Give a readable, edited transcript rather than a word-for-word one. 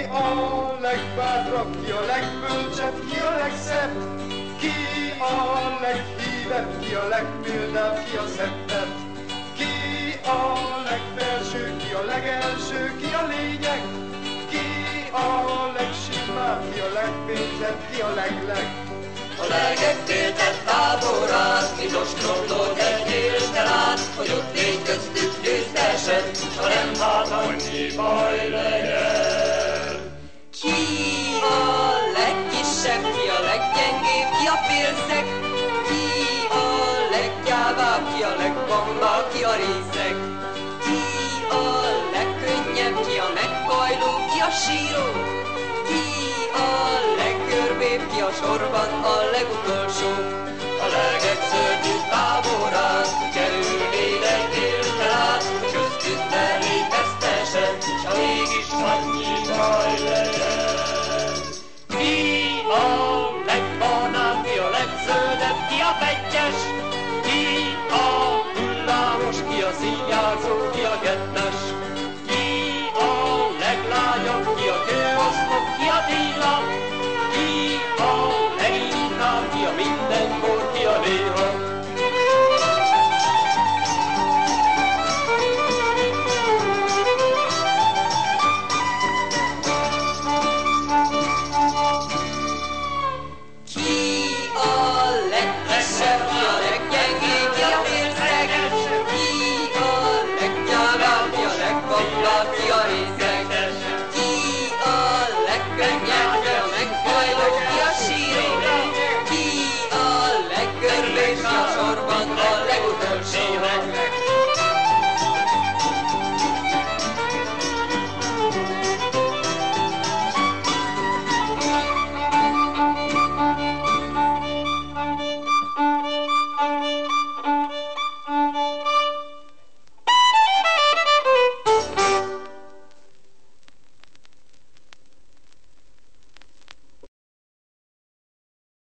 a legbátrabb, ki a legbölcsebb, ki a legszebb, ki a leghívebb, ki a legmildább, ki a szebbebb, ki a legfelső, ki a legelső, ki a lényeg, ki a legsimább, ki a legpénzebb, ki a legleg. A legek féltett táborán, mi ostrondolt egy éltelát, hogy ott légy köztük győztesen, ha nem hát annyi baj legyen. Ki a legkisebb, ki a leggyengébb, ki a félszeg, ki a leggyávább, ki a legbambább, ki a részeg, ki a legkönnyebb, ki a meghajló, ki a síró, ki a leggörbébb, ki a sorban a legutolsó. A legek szörnyű táborán kerülnéd egy éltelát, köztük ne légy vesztesen, s ha mégis annyi